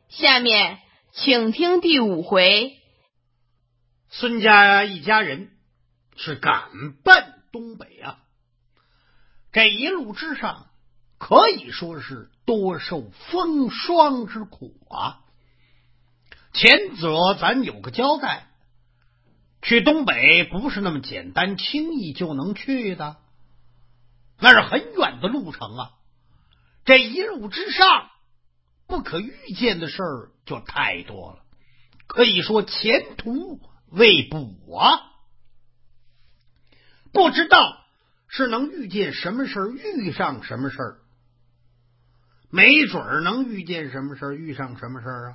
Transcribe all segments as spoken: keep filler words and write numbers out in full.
下面请听第五回。 孙家一家人是赶奔东北啊，这一路之上可以说是多受风霜之苦啊。前者咱有个交代，去东北不是那么简单轻易就能去的，那是很远的路程啊。这一路之上不可预见的事儿就太多了，可以说前途未卜啊。不知道是能遇见什么事儿，遇上什么事儿，没准儿能遇见什么事儿，遇上什么事儿啊。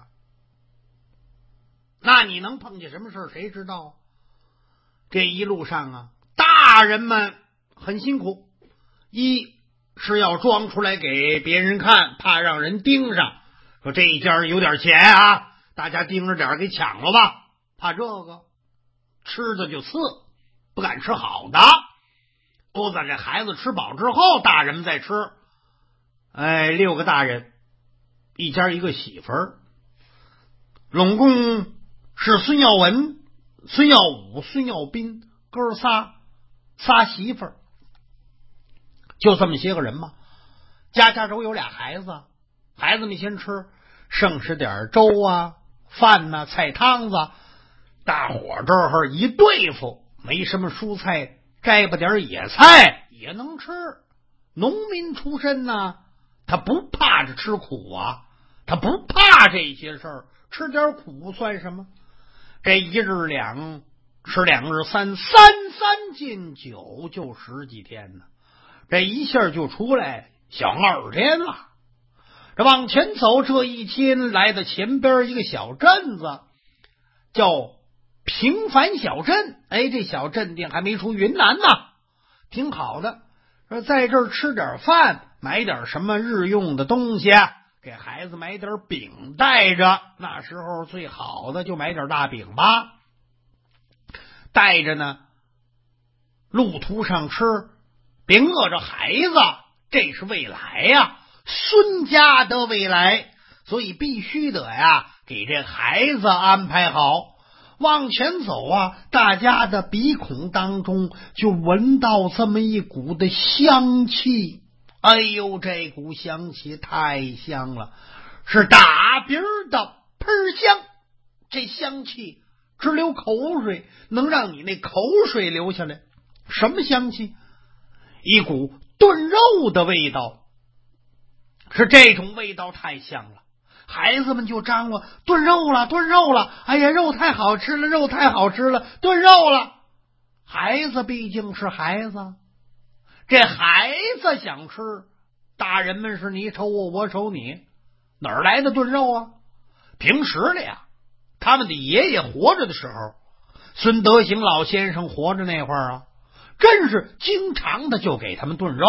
那你能碰见什么事儿，谁知道？这一路上啊，大人们很辛苦，一是要装出来给别人看，怕让人盯上，说这一家有点钱啊，大家盯着点给抢了吧，怕这个。吃的就次，不敢吃好的，都在这孩子吃饱之后，大人们再吃。哎，六个大人，一家一个媳妇儿，拢共是孙耀文、孙耀武、孙耀斌哥仨仨媳妇儿，就这么些个人嘛。家家都有俩孩子，孩子们先吃，剩下点粥啊、饭呐、啊、菜汤子。大伙这儿一对付，没什么蔬菜，摘吧点野菜也能吃。农民出身呢，他不怕着吃苦啊，他不怕这些事儿，吃点苦算什么？这一日两吃两日三，三三进九，就十几天呢。这一下就出来小二天了。这往前走，这一天来到前边一个小镇子，叫平凡小镇。哎，这小镇定还没出云南呢，挺好的。说在这儿吃点饭，买点什么日用的东西，给孩子买点饼带着，那时候最好的就买点大饼吧，带着呢，路途上吃，别饿着孩子，这是未来呀，孙家的未来，所以必须得呀给这孩子安排好。往前走啊，大家的鼻孔当中就闻到这么一股的香气。哎呦，这股香气太香了，是打鼻的喷香。这香气直流口水，能让你那口水流下来。什么香气？一股炖肉的味道，是这种味道太香了。孩子们就张罗炖肉了，炖肉了！哎呀，肉太好吃了，肉太好吃了，炖肉了！孩子毕竟是孩子，这孩子想吃，大人们是你瞅我，我瞅你，哪儿来的炖肉啊？平时的呀，他们的爷爷活着的时候，孙德行老先生活着那会儿啊，真是经常的就给他们炖肉，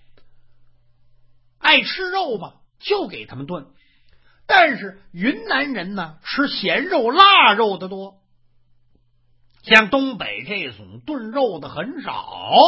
爱吃肉嘛，就给他们炖。但是云南人呢，吃咸肉腊肉的多，像东北这种炖肉的很少。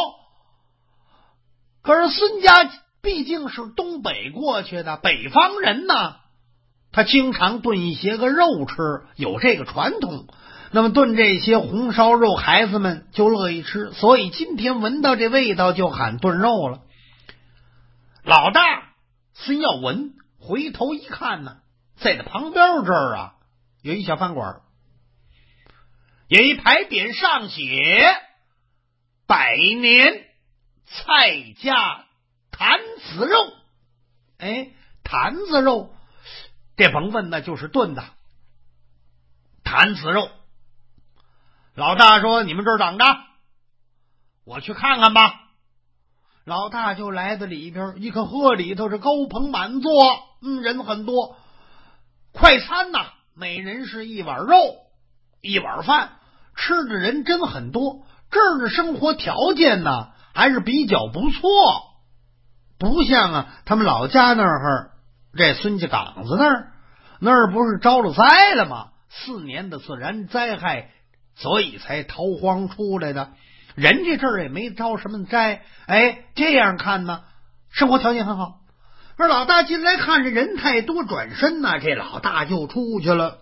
可是孙家毕竟是东北过去的北方人呢，他经常炖一些个肉吃，有这个传统。那么炖这些红烧肉，孩子们就乐意吃，所以今天闻到这味道就喊炖肉了。老大孙耀文回头一看呢，在这旁边这儿啊，有一小饭馆，有一牌匾上写百年蔡家坛子肉。哎，坛子肉这甭问，那就是炖的坛子肉。老大说：“你们这儿等着，我去看看吧。”老大就来到里边，一看呵，里头是高朋满座，嗯，人很多。快餐呐、啊，每人是一碗肉，一碗饭，吃的人真很多。这儿的生活条件呢，还是比较不错，不像啊他们老家那儿，这孙家岗子那儿，那儿不是招了灾了吗？四年的自然灾害，所以才逃荒出来的。人家这儿也没招什么灾，哎，这样看呢，生活条件很好。 这老大进来看着人太多，转身呢，这老大就出去了。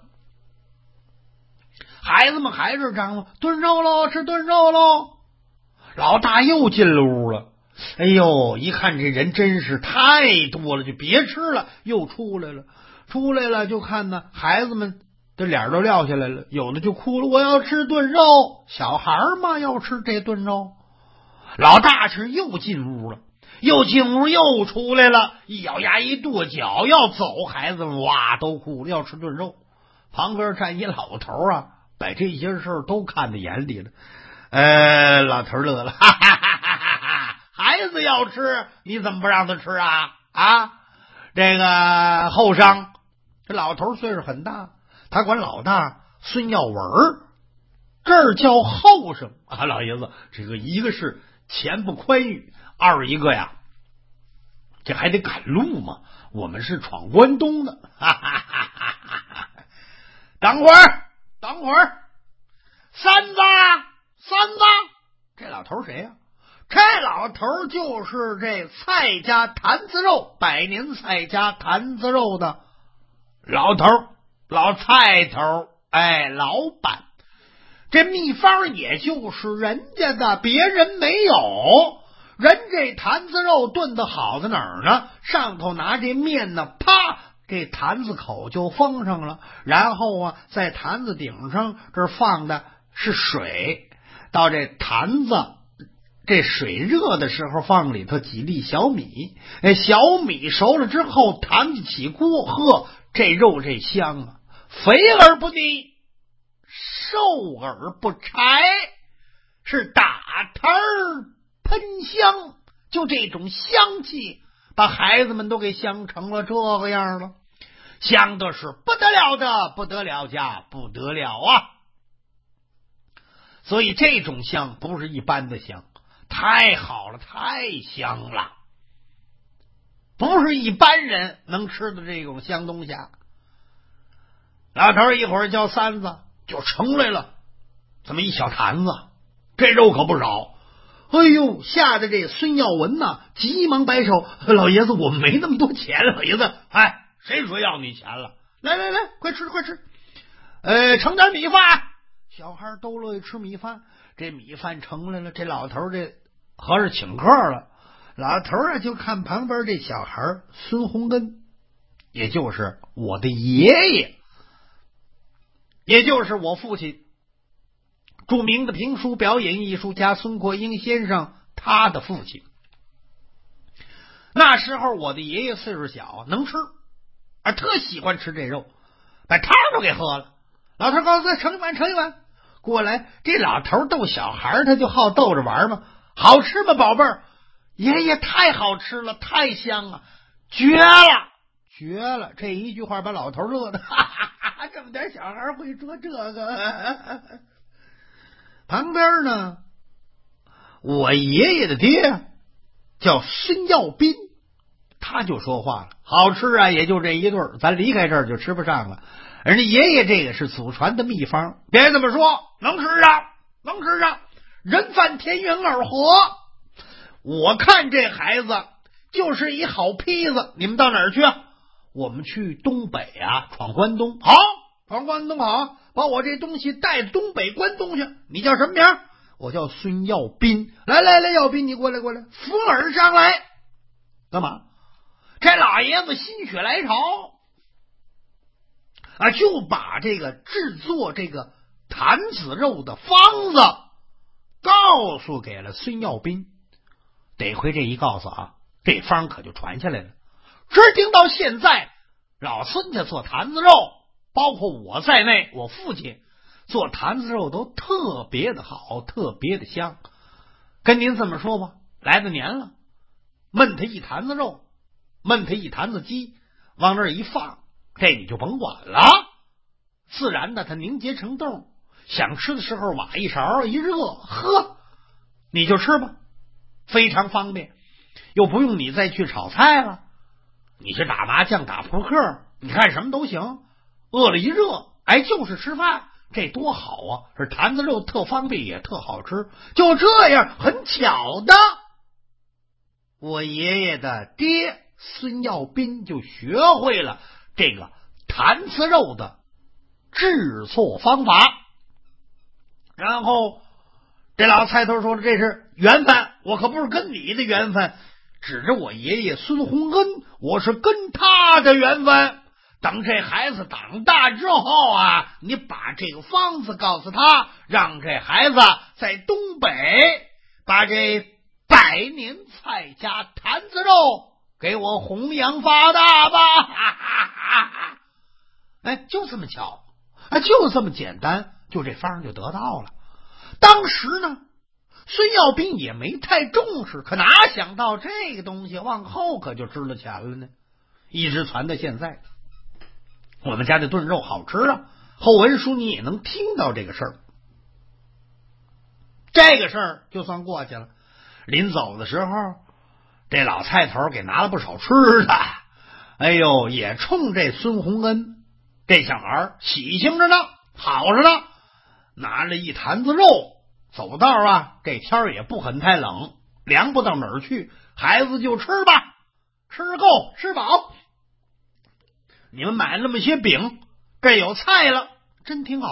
孩子们还是张罗炖肉喽，吃炖肉喽。老大又进了屋了。哎呦，一看这人真是太多了，就别吃了，又出来了。出来了就看呢，孩子们这脸都撂下来了，有的就哭了，我要吃炖肉。小孩嘛，要吃这炖肉。老大是又进屋了，又进屋又出来了，一咬牙一跺脚要走，孩子们哇都哭了，要吃炖肉。旁边站一老头啊，把这些事儿都看在眼里了。呃，老头乐了，哈哈哈哈哈哈！孩子要吃，你怎么不让他吃啊？啊，这个后商，这老头岁数很大，他管老大孙耀文，这儿叫后生啊。老爷子，这个一个是钱不宽裕，二一个呀，这还得赶路嘛。我们是闯关东的，哈哈哈哈哈！等会儿，等会儿，三子，三子，这老头谁呀、啊？这老头就是这蔡家坛子肉百年蔡家坛子肉的老头，老蔡头，哎，老板。这秘方也就是人家的，别人没有。人这坛子肉炖的好在哪儿呢？上头拿这面呢，啪，这坛子口就封上了，然后啊，在坛子顶上这放的是水，到这坛子这水热的时候，放里头几粒小米，哎，小米熟了之后，坛子起锅，呵，这肉这香啊，肥而不腻，瘦而不柴，是打坛儿喷香，就这种香气，把孩子们都给香成了这个样了，香的是不得了的，不得了家，不得了啊！所以这种香不是一般的香，太好了，太香了，不是一般人能吃的这种香东西啊。老头一会儿叫三子就盛来了，这么一小坛子，这肉可不少。哎呦，吓得这孙耀文呐，急忙摆手，老爷子，我们没那么多钱。老爷子，哎，谁说要你钱了？来来来，快吃快吃，呃，盛点米饭。小孩都乐意吃米饭，这米饭盛来了，这老头这合着请客了。老头啊，就看旁边这小孩孙洪根，也就是我的爷爷，也就是我父亲，著名的评书表演艺术家孙国英先生，他的父亲。那时候我的爷爷岁数小，能吃，而特喜欢吃这肉，把汤都给喝了。老头告诉他盛一碗，盛一碗过来。这老头逗小孩，他就好逗着玩嘛。好吃吗，宝贝儿？爷爷太好吃了，太香了，绝了，绝了！这一句话把老头乐的，哈哈哈，这么点小孩会说这个。旁边呢，我爷爷的爹叫孙耀斌，他就说话了：“好吃啊，也就这一对儿，咱离开这儿就吃不上了。人家爷爷这个是祖传的秘方，别这么说，能吃上，能吃上，人饭田园二活。我看这孩子就是一好坯子，你们到哪儿去啊？我们去东北啊，闯关东。好，闯关东好，把我这东西带东北关东去。你叫什么名？我叫孙耀斌。来来来，耀斌，你过来过来，扶耳上来。干嘛？这老爷子心血来潮啊，就把这个制作这个坛子肉的方子告诉给了孙耀斌。得亏这一告诉啊，这方可就传下来了。直听到现在，老孙家做坛子肉，包括我在内，我父亲做坛子肉都特别的好，特别的香。跟您这么说吧，来了年了，焖他一坛子肉，焖他一坛子鸡，往那儿一放，这你就甭管了，自然的它凝结成冻，想吃的时候挖一勺一热，喝你就吃吧，非常方便，又不用你再去炒菜了，你去打麻将打扑克，你看什么都行，饿了一热，哎，就是吃饭，这多好啊！这坛子肉特方便也特好吃。就这样，很巧的，我爷爷的爹孙耀斌就学会了这个坛子肉的制作方法。然后这老菜头说了，这是缘分，我可不是跟你的缘分，指着我爷爷孙洪恩，我是跟他的缘分。等这孩子长大之后啊，你把这个方子告诉他，让这孩子在东北把这百年菜家坛子肉给我弘扬发大吧。哈哈哈哈，哎，就这么巧，哎，就这么简单，就这方就得到了。当时呢，孙耀斌也没太重视，可哪想到这个东西往后可就值了钱了呢，一直传到现在。我们家的炖肉好吃啊，后文书你也能听到这个事儿。这个事儿就算过去了。临走的时候，这老菜头给拿了不少吃的，哎呦，也冲这孙洪恩这小孩喜庆着呢，好着呢，拿了一坛子肉。走道啊，这天也不很太冷，凉不到哪儿去，孩子就吃吧，吃够吃饱。你们买那么些饼，这有菜了，真挺好。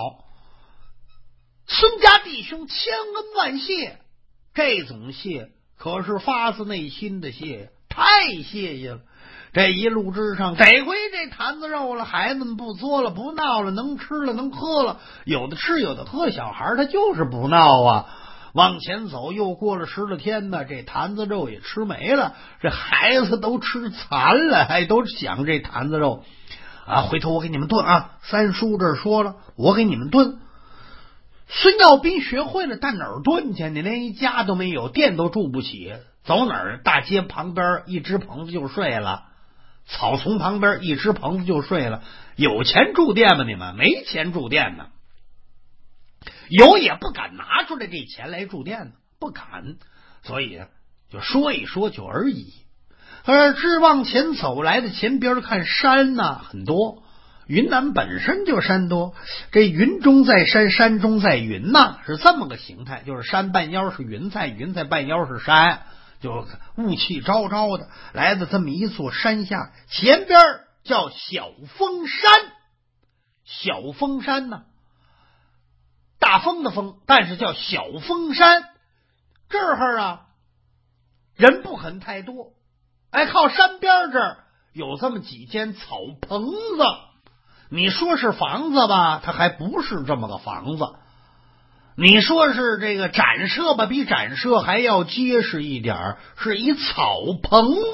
孙家弟兄千恩万谢，这种谢可是发自内心的谢，太谢谢了。这一路之上得亏这坛子肉了，孩子们不作了不闹了，能吃了能喝了，有的吃有的喝，小孩他就是不闹啊。往前走又过了十来天呢，这坛子肉也吃没了，这孩子都吃残了，还都想这坛子肉啊，回头我给你们炖啊，三叔这说了，我给你们炖。孙耀斌学会了，但哪儿炖去？你连一家都没有，店都住不起，走哪儿？大街旁边一支棚子就睡了，草丛旁边一支棚子就睡了。有钱住店吗？你们没钱住店呢，有也不敢拿出来这钱来住店呢，不敢，所以就说一说就而已。而直往前走来的前边看山呢、啊、很多，云南本身就山多，这云中在山，山中在云呐、啊，是这么个形态，就是山半腰是云彩，云彩半腰是山，就雾气昭昭的来的这么一座山下，前边叫小峰山。小峰山呢，大风的风，但是叫小峰山。这儿啊人不很太多，哎，靠山边这儿有这么几间草棚子，你说是房子吧，它还不是这么个房子，你说是这个展舍吧，比展舍还要结实一点，是一草棚子。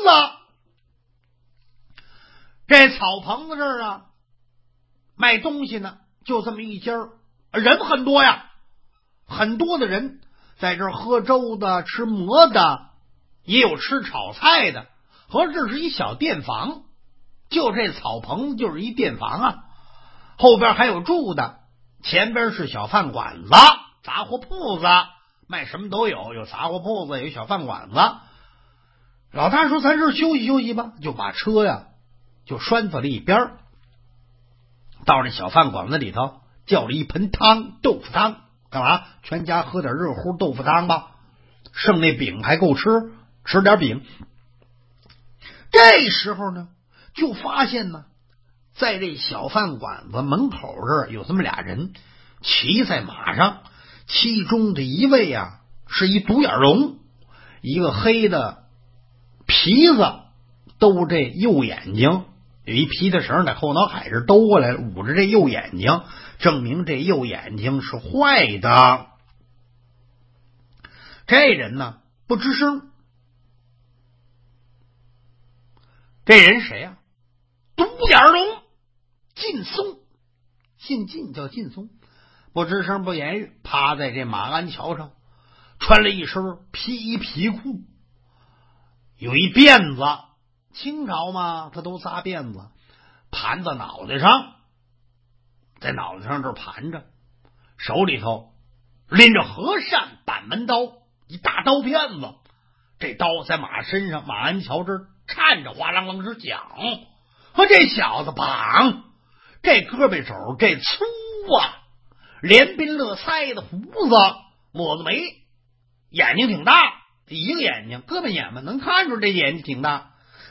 这草棚子这儿啊卖东西呢，就这么一家，人很多呀，很多的人在这儿喝粥的，吃馍的，也有吃炒菜的，和这是一小店房，就这草棚就是一店房啊，后边还有住的，前边是小饭馆子、杂货铺子，卖什么都有，有杂货铺子，有小饭馆子。老大说咱这休息休息吧，就把车呀就拴在了一边，到那小饭馆子里头叫了一盆汤，豆腐汤，干嘛？全家喝点热乎豆腐汤吧，剩那饼还够吃，吃点饼。这时候呢，就发现呢，在这小饭馆子门口这儿有这么俩人骑在马上，其中的一位啊是一独眼龙，一个黑的皮子兜这右眼睛，有一皮的绳在后脑海这兜过来，捂着这右眼睛，证明这右眼睛是坏的。这人呢不吱声。这人谁呀、啊？独眼龙劲松，姓劲叫劲松，不吱声不言语，趴在这马鞍桥上，穿了一身皮衣皮裤，有一辫子，清朝嘛他都扎辫子，盘到脑袋上，在脑袋上这盘着，手里头拎着和善板门刀，一大刀片子，这刀在马身上马鞍桥这儿颤着，哗啷啷直响。和这小子绑，这胳膊肘这粗啊，连鬓乐腮的胡子，抹子眉，眼睛挺大，一个眼睛，胳膊眼嘛能看出这眼睛挺大。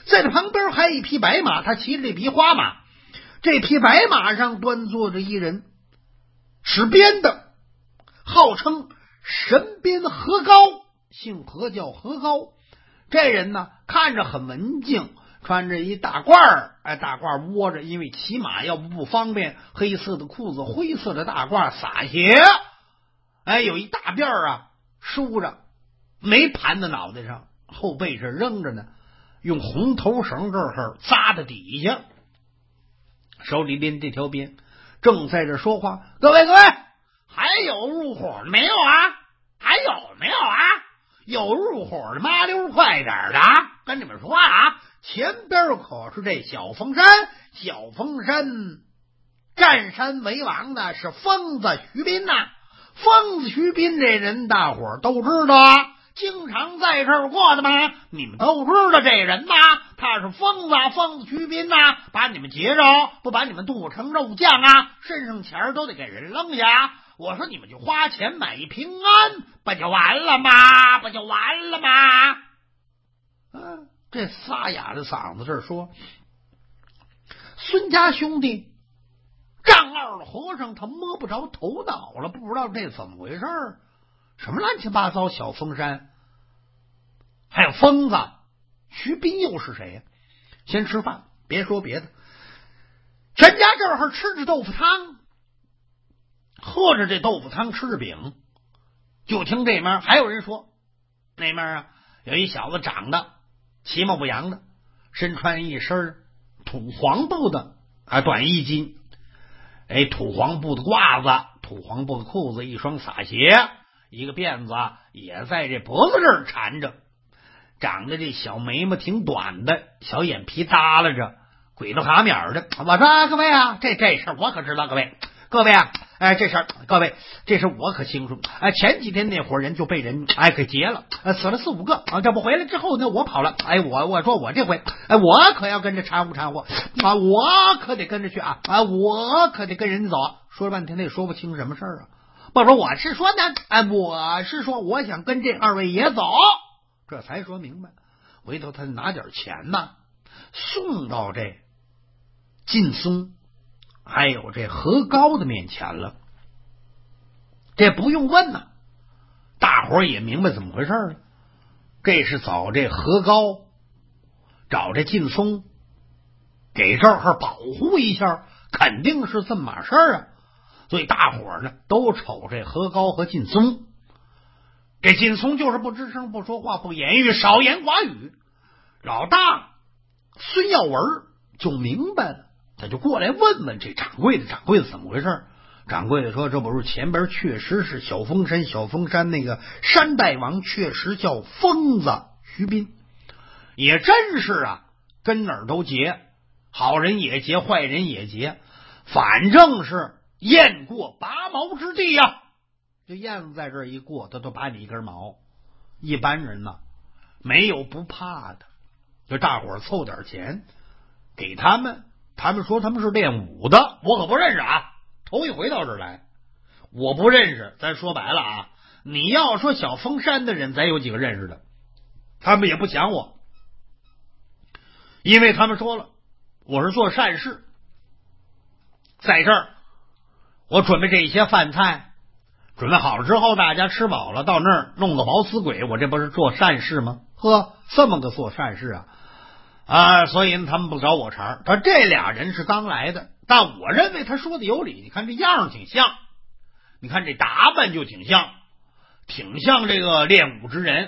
在他旁边还有一匹白马，他骑着这匹花马，这匹白马上端坐着一人，使鞭的，号称神鞭何高，姓何叫何高。这人呢看着很文静，穿着一大褂儿，哎，大褂窝着，因为骑马要不不方便，黑色的裤子，灰色的大褂，洒鞋，哎，有一大辫儿啊梳着，没盘在脑袋上，后背是扔着呢，用红头绳这儿扎在底下，手里拎这条鞭，正在这说话。各位各位，还有入伙的没有啊？还有没有啊？有入伙的麻溜快点的，跟你们说啊，前边可是这小凤山，小凤山占山为王的是疯子徐斌呐、啊。疯子徐斌这人大伙儿都知道啊，经常在这儿过的吗？你们都知道这人呐，他是疯子，疯子徐斌呐，把你们劫着，不把你们剁成肉酱啊，身上钱都得给人扔下。我说你们就花钱买一平安，不就完了吗？不就完了吗？嗯，这沙哑的嗓子这儿说，孙家兄弟丈二的和尚他摸不着头脑了，不知道这怎么回事儿，什么乱七八糟小凤山，还有疯子徐斌又是谁呀？先吃饭，别说别的，全家这儿吃着豆腐汤，喝着这豆腐汤，吃着饼。就听这面还有人说，那面啊有一小子长得其貌不扬的，身穿一身土黄布的啊短衣襟，哎，土黄布的褂子，土黄布的裤子，一双洒鞋，一个辫子也在这脖子这儿缠着，长得这小眉毛挺短的，小眼皮耷拉着，鬼头哈面的。我说各位啊，这这事我可知道，各位各位啊，哎，这事各位这事我可清楚。哎，前几天那伙人就被人哎给劫了，呃，死了四五个啊。这不回来之后呢，我跑了。哎，我我说我这回，哎，我可要跟着掺和掺和啊，我可得跟着去啊啊，我可得跟人走。说了半天，他也说不清什么事儿啊。不说我是说呢，哎，我是说我想跟这二位爷走，这才说明白。回头他拿点钱呢，送到这劲松还有这何高的面前了。这不用问呐，大伙儿也明白怎么回事了。这是找这何高，找这劲松，给这儿保护一下，肯定是这么码事儿啊。所以大伙儿呢都瞅这何高和劲松。这劲松就是不吱声，不说话，不言语，少言寡语。老大孙耀文就明白了，他就过来问问这掌柜的，掌柜的怎么回事？掌柜的说，这不是前边确实是小峰山，小峰山那个山大王确实叫疯子徐斌，也真是啊，跟哪儿都劫，好人也劫，坏人也劫，反正是雁过拔毛之地呀、啊。这燕子在这儿一过，他都拔你一根毛。一般人呢没有不怕的，就大伙儿凑点钱给他们，他们说他们是练武的，我可不认识啊，头一回到这儿来，我不认识。咱说白了啊，你要说小峰山的人，咱有几个认识的，他们也不想我，因为他们说了，我是做善事，在这儿我准备这些饭菜，准备好了之后，大家吃饱了，到那儿弄个毛死鬼，我这不是做善事吗？呵，这么个做善事啊！啊，所以他们不找我茬。他这俩人是刚来的，但我认为他说的有理。你看这样挺像，你看这打扮就挺像，挺像这个练武之人，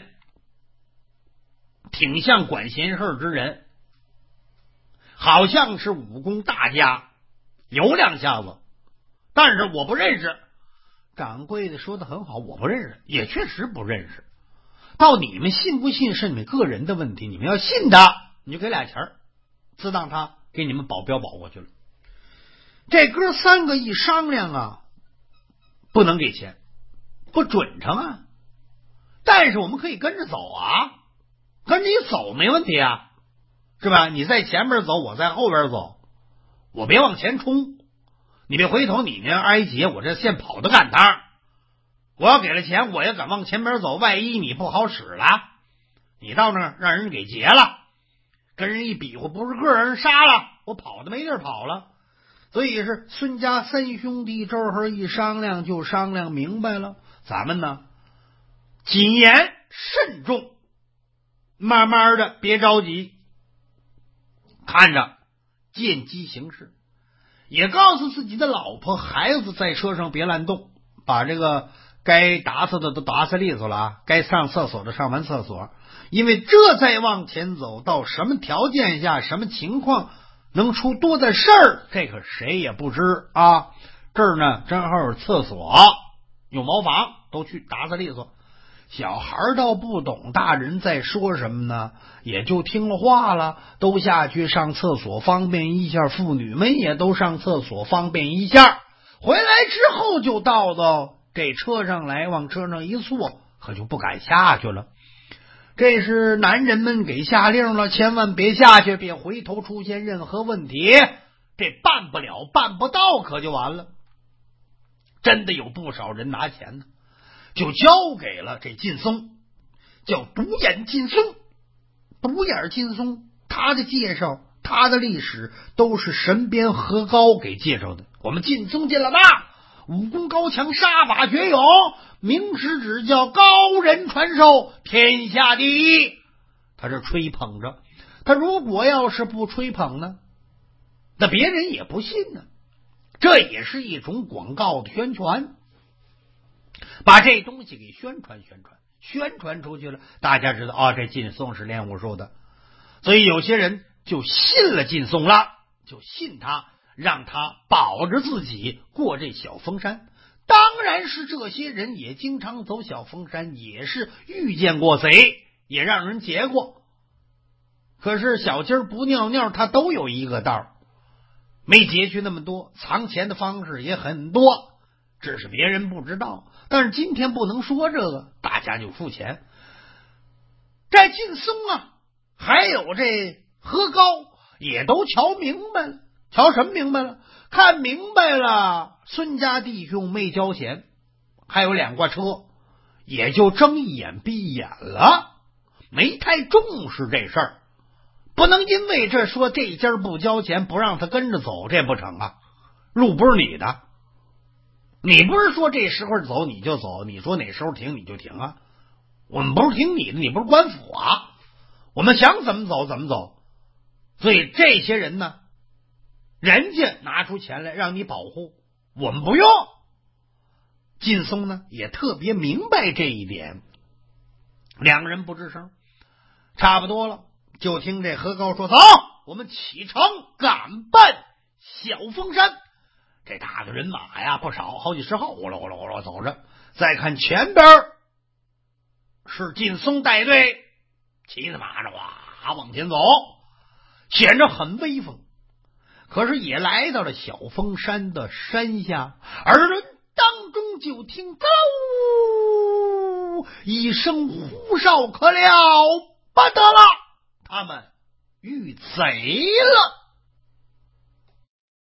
挺像管闲事之人，好像是武功大家，有两下子，但是我不认识。掌柜的说的很好，我不认识，也确实不认识。到你们信不信是你们个人的问题，你们要信他，你就给俩钱儿，自当他给你们保镖保过去了。这哥三个一商量啊，不能给钱，不准成啊。但是我们可以跟着走啊，跟着你走没问题啊，是吧？你在前面走，我在后边走，我别往前冲，你别回头，你那挨劫，我这现跑的赶趟。我要给了钱，我也敢往前边走，万一你不好使了，你到那儿让人给劫了， 跟人一比划，不是个人杀了，我跑的没地儿跑了。所以是孙家三兄弟这会儿一商量就商量明白了，咱们呢谨言慎重，慢慢的别着急，看着见机行事，也告诉自己的老婆孩子在车上别乱动，把这个该打死的都打死利索了啊，该上厕所的上完厕所，因为这再往前走到什么条件下什么情况能出多大事儿，这可谁也不知啊。这儿呢正好有厕所有茅房，都去打死利索。小孩倒不懂大人在说什么呢，也就听了话了，都下去上厕所方便一下，妇女们也都上厕所方便一下，回来之后就到到这车上来，往车上一坐，可就不敢下去了。这是男人们给下令了，千万别下去，别回头出现任何问题，这办不了办不到可就完了。真的有不少人拿钱呢，就交给了这劲松，叫独眼劲松。独眼劲松他的介绍，他的历史都是神鞭何高给介绍的。我们劲松见了那武功高强，杀法绝勇，名师指教，高人传授，天下第一。他这吹捧着，他如果要是不吹捧呢，那别人也不信呢。这也是一种广告的宣传，把这东西给宣传宣传宣传出去了，大家知道啊、哦，这劲松是练武术的，所以有些人就信了劲松了，就信他，让他保着自己过这小峰山。当然是这些人也经常走小峰山，也是遇见过贼，也让人劫过。可是小鸡儿不尿尿，他都有一个道，没劫去那么多，藏钱的方式也很多，只是别人不知道。但是今天不能说这个，大家就付钱。这劲松啊，还有这何高也都瞧明白了。瞧什么明白了？看明白了，孙家弟兄没交钱，还有两挂车，也就睁一眼闭一眼了，没太重视这事儿。不能因为这说这家不交钱不让他跟着走，这不成啊，路不是你的，你不是说这时候走你就走，你说哪时候停你就停啊，我们不是听你的，你不是官府啊，我们想怎么走怎么走。所以这些人呢，人家拿出钱来让你保护，我们不用。劲松呢也特别明白这一点，两个人不吱声。差不多了，就听这何高说，走，我们启程赶奔小峰山。这打的人马呀不少，好几十号，呼噜呼噜呼噜走着。再看前边是劲松带队，骑着马着哇往前走，显着很威风。可是也来到了小峰山的山下，而人当中就听高一声呼哨，可了不得了，他们遇贼了。